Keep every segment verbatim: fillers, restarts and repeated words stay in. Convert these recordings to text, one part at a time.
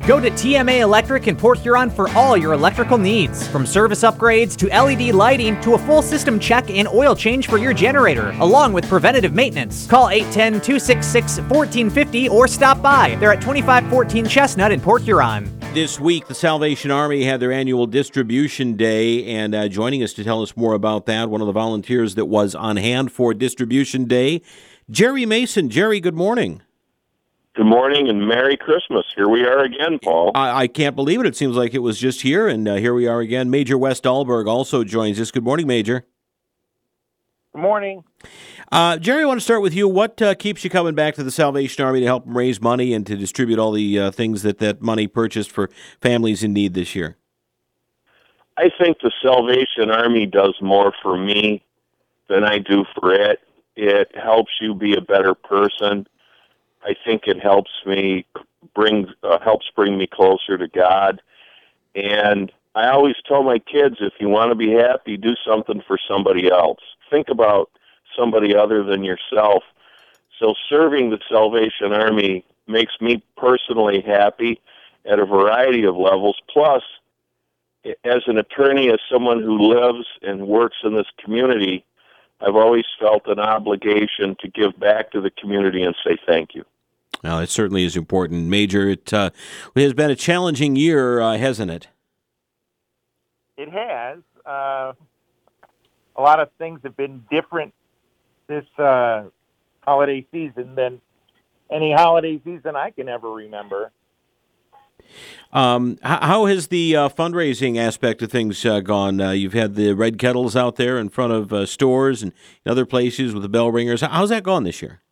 Go to T M A Electric in Port Huron for all your electrical needs. From service upgrades to L E D lighting to a full system check and oil change for your generator, along with preventative maintenance. Call eight one zero, two six six, one four five zero or stop by. They're at twenty-five fourteen Chestnut in Port Huron. This week, the Salvation Army had their annual distribution day, and uh, joining us to tell us more about that, one of the volunteers that was on hand for distribution day, Jerry Mason. Jerry, good morning. Good morning and Merry Christmas. Here we are again, Paul. I, I can't believe it. It seems like it was just here, and uh, here we are again. Major Wes Dahlberg also joins us. Good morning, Major. Good morning. Uh, Jerry, I want to start with you. What uh, keeps you coming back to the Salvation Army to help them raise money and to distribute all the uh, things that that money purchased for families in need this year? I think the Salvation Army does more for me than I do for it. It helps you be a better person. I think it helps me bring uh, helps bring me closer to God. And I always tell my kids, if you want to be happy, do something for somebody else. Think about somebody other than yourself. So serving the Salvation Army makes me personally happy at a variety of levels. Plus, as an attorney, as someone who lives and works in this community, I've always felt an obligation to give back to the community and say thank you. Well, it certainly is important. Major, it, uh, it has been a challenging year, uh, hasn't it? It has. Uh, a lot of things have been different this uh, holiday season than any holiday season I can ever remember. Um, how has the uh, fundraising aspect of things uh, gone? Uh, you've had the red kettles out there in front of uh, stores and other places with the bell ringers. How's that gone this year?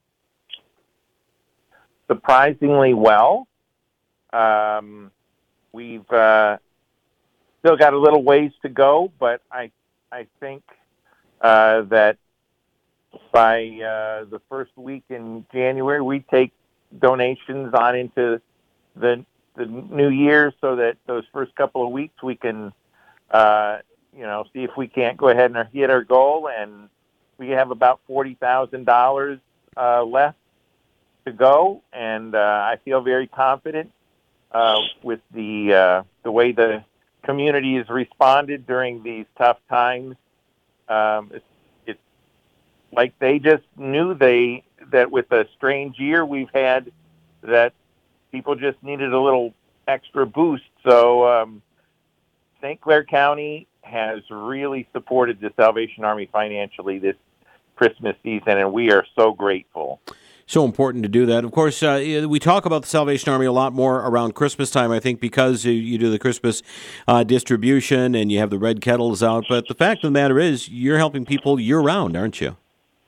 Surprisingly well. Um, we've uh, still got a little ways to go, but I I think uh, that by uh, the first week in January, we take donations on into the the new year, so that those first couple of weeks we can, uh, you know, see if we can't go ahead and hit our goal, and we have about forty thousand dollars uh, left to go, and uh, I feel very confident uh, with the uh, the way the community has responded during these tough times. Um, it's, it's like they just knew they that with a strange year we've had, that people just needed a little extra boost. So um, Saint Clair County has really supported the Salvation Army financially this Christmas season, and we are so grateful. So important to do that. Of course, uh, we talk about the Salvation Army a lot more around Christmas time, I think, because you do the Christmas uh, distribution and you have the red kettles out. But the fact of the matter is, you're helping people year-round, aren't you?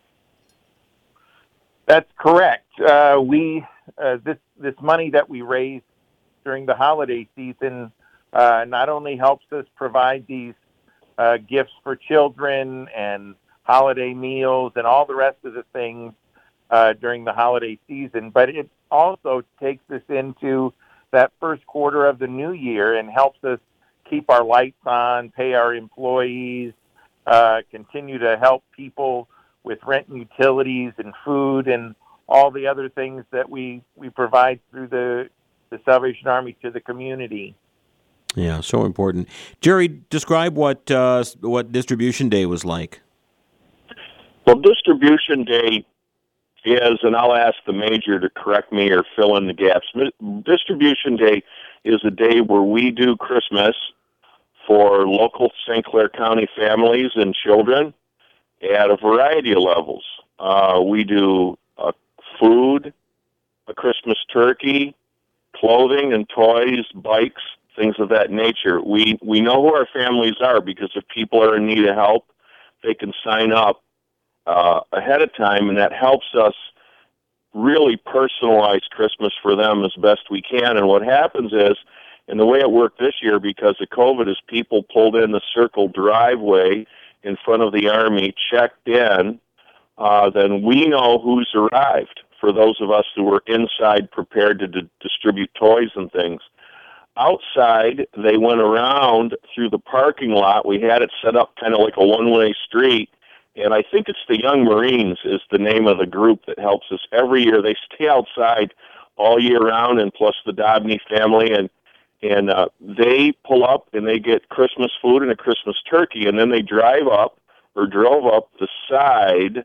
That's correct. Uh, we uh, this this money that we raise during the holiday season uh, not only helps us provide these uh, gifts for children and holiday meals and all the rest of the things uh, during the holiday season, but it also takes us into that first quarter of the new year and helps us keep our lights on, pay our employees, uh, continue to help people with rent and utilities and food and all the other things that we, we provide through the, the Salvation Army to the community. Yeah, so important. Jerry, describe what uh, what Distribution Day was like. Well, Distribution Day is, and I'll ask the Major to correct me or fill in the gaps, Distribution Day is a day where we do Christmas for local Saint Clair County families and children at a variety of levels. Uh, we do uh, food, a Christmas turkey, clothing and toys, bikes, things of that nature. We we know who our families are, because if people are in need of help, they can sign up uh, ahead of time, and that helps us really personalize Christmas for them as best we can. And what happens is, and the way it worked this year because of COVID, is people pulled in the circle driveway in front of the Army, checked in, uh, then we know who's arrived for those of us who were inside prepared to d- distribute toys and things. Outside, they went around through the parking lot. We had it set up kind of like a one-way street, and I think it's the Young Marines is the name of the group that helps us every year. They stay outside all year round, and plus the Dobney family, and and uh, they pull up and they get Christmas food and a Christmas turkey, and then they drive up or drove up the side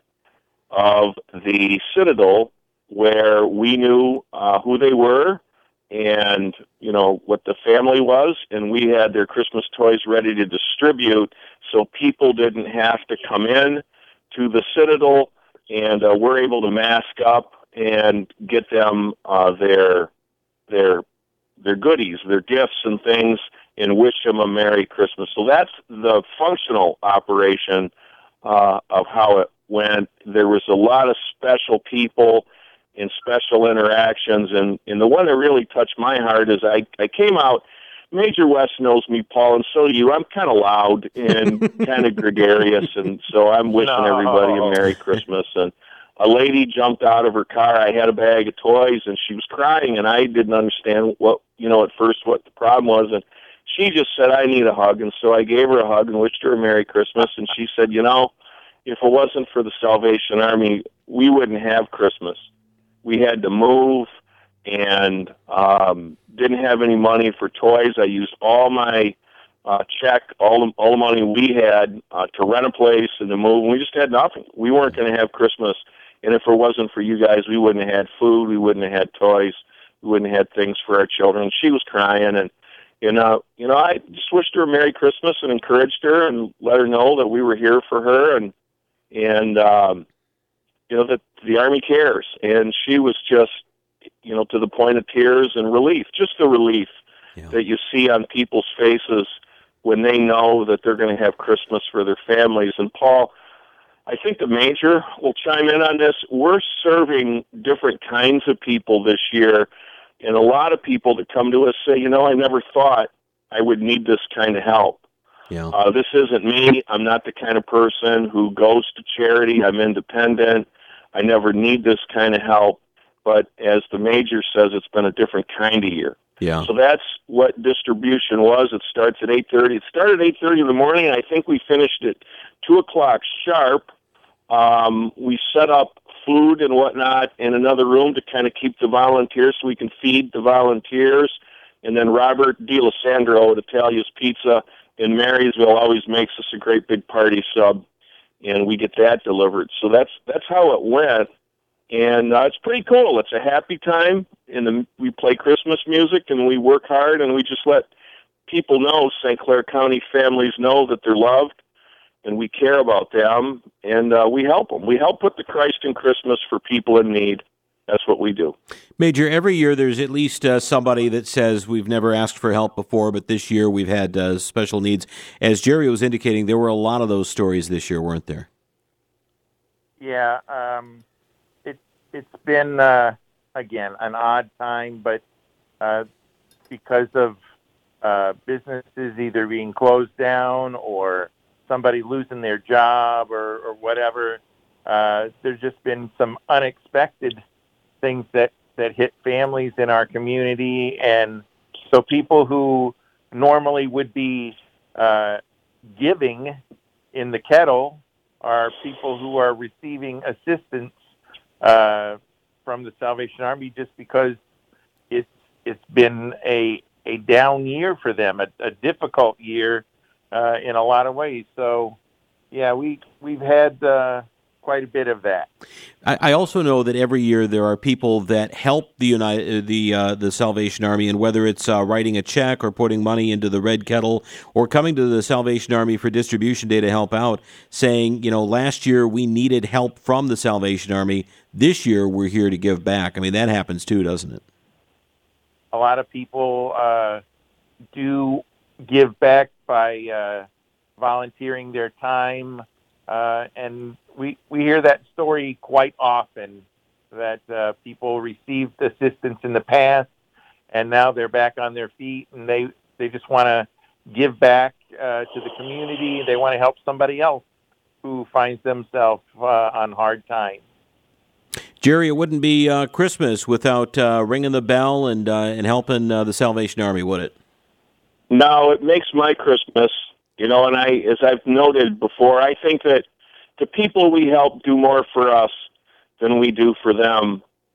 of the Citadel where we knew uh, who they were and, you know, what the family was, and we had their Christmas toys ready to distribute so people didn't have to come in to the Citadel, and uh, we're able to mask up and get them uh, their their their goodies, their gifts and things, and wish them a Merry Christmas. So that's the functional operation uh, of how it went. There was a lot of special people and special interactions, and, and the one that really touched my heart is I, I came out, Major West knows me, Paul, and so do you. I'm kind of loud and kind of gregarious, and so I'm wishing No. everybody a Merry Christmas. And a lady jumped out of her car. I had a bag of toys, and she was crying, and I didn't understand what, you know, at first what the problem was, and she just said, I need a hug, and so I gave her a hug and wished her a Merry Christmas, and she said, you know, if it wasn't for the Salvation Army, we wouldn't have Christmas. We had to move and um, didn't have any money for toys. I used all my uh, check, all the, all the money we had uh, to rent a place and to move. And we just had nothing. We weren't going to have Christmas. And if it wasn't for you guys, we wouldn't have had food. We wouldn't have had toys. We wouldn't have had things for our children. She was crying. And, you know, you know, I just wished her a Merry Christmas and encouraged her and let her know that we were here for her. And, and um, you know, that the Army cares. And she was just, you know, to the point of tears and relief, just the relief yeah. that you see on people's faces when they know that they're going to have Christmas for their families. And Paul, I think the Major will chime in on this. We're serving different kinds of people this year, and a lot of people that come to us say, you know, I never thought I would need this kind of help. Yeah. Uh, this isn't me. I'm not the kind of person who goes to charity. I'm independent. I never need this kind of help. But as the Major says, it's been a different kind of year. Yeah. So that's what distribution was. It starts at eight thirty. It started at eight thirty in the morning, and I think we finished at two o'clock sharp. Um, we set up food and whatnot in another room to kind of keep the volunteers so we can feed the volunteers. And then Robert DiLisandro at Italia's Pizza in Marysville always makes us a great big party sub, and we get that delivered. So that's that's how it went. And uh, it's pretty cool. It's a happy time, and the, we play Christmas music, and we work hard, and we just let people know, Saint Clair County families know that they're loved, and we care about them, and uh, we help them. We help put the Christ in Christmas for people in need. That's what we do. Major, every year there's at least uh, somebody that says we've never asked for help before, but this year we've had uh, special needs. As Jerry was indicating, there were a lot of those stories this year, weren't there? Yeah, um, it, it's been, uh, again, an odd time, but uh, because of uh, businesses either being closed down or somebody losing their job or, or whatever, uh, there's just been some unexpected things that, that hit families in our community. And so people who normally would be uh, giving in the kettle are people who are receiving assistance uh, from the Salvation Army just because it's it's been a a down year for them, a, a difficult year uh, in a lot of ways. So, yeah, we we've had uh, quite a bit of that. I, I also know that every year there are people that help the United, the uh, the Salvation Army, and whether it's uh, writing a check or putting money into the Red Kettle or coming to the Salvation Army for Distribution Day to help out, saying, you know, last year we needed help from the Salvation Army. This year we're here to give back. I mean, that happens too, doesn't it? A lot of people uh, do give back by uh, volunteering their time. Uh, and we we hear that story quite often, that uh, people received assistance in the past, and now they're back on their feet, and they, they just want to give back uh, to the community. They want to help somebody else who finds themselves uh, on hard times. Jerry, it wouldn't be uh, Christmas without uh, ringing the bell and uh, and helping uh, the Salvation Army, would it? No, it makes my Christmas. You know, and I, as I've noted before, I think that the people we help do more for us than we do for them.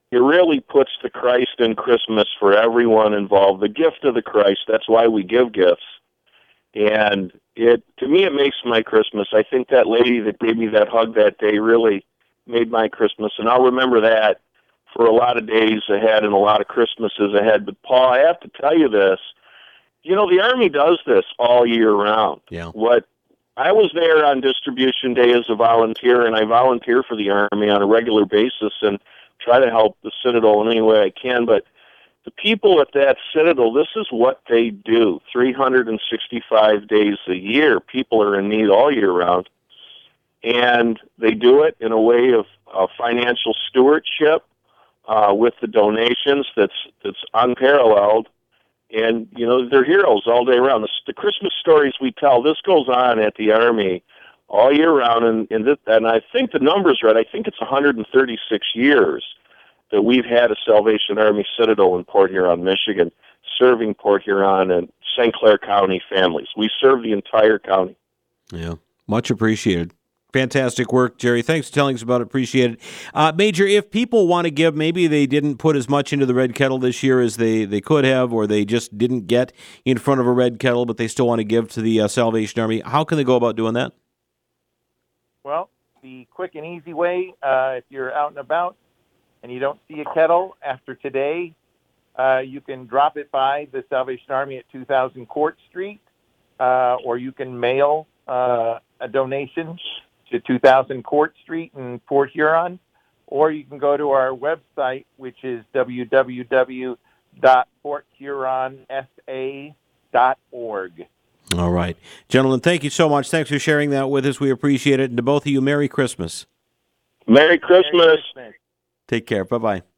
it really puts the Christ in Christmas for everyone involved. The gift of the Christ. That's why we give gifts. And it, to me, it makes my Christmas. I think that lady that gave me that hug that day really made my Christmas, and I'll remember that for a lot of days ahead and a lot of Christmases ahead. But Paul, I have to tell you this. You know, the Army does this all year round. Yeah. What I was there on distribution day as a volunteer, and I volunteer for the Army on a regular basis and try to help the Citadel in any way I can. But the people at that Citadel, this is what they do three hundred sixty-five days a year. People are in need all year round. And they do it in a way of uh, financial stewardship uh, with the donations that's that's unparalleled. And, you know, they're heroes all day round. The, the Christmas stories we tell, this goes on at the Army all year round. And, and, this, and I think the number's right. I think it's one hundred thirty-six years that we've had a Salvation Army Citadel in Port Huron, Michigan, serving Port Huron and Saint Clair County families. We serve the entire county. Yeah, much appreciated. Fantastic work, Jerry. Thanks for telling us about it. Appreciate it. Uh, Major, if people want to give, maybe they didn't put as much into the Red Kettle this year as they, they could have, or they just didn't get in front of a Red Kettle, but they still want to give to the uh, Salvation Army. How can they go about doing that? Well, the quick and easy way, uh, if you're out and about and you don't see a kettle after today, uh, you can drop it by the Salvation Army at two thousand Court Street, uh, or you can mail uh, a donation to two thousand Court Street in Port Huron, or you can go to our website, which is w w w dot port huron s a dot org. All right. Gentlemen, thank you so much. Thanks for sharing that with us. We appreciate it. And to both of you, Merry Christmas. Merry Christmas. Merry Christmas. Take care. Bye-bye.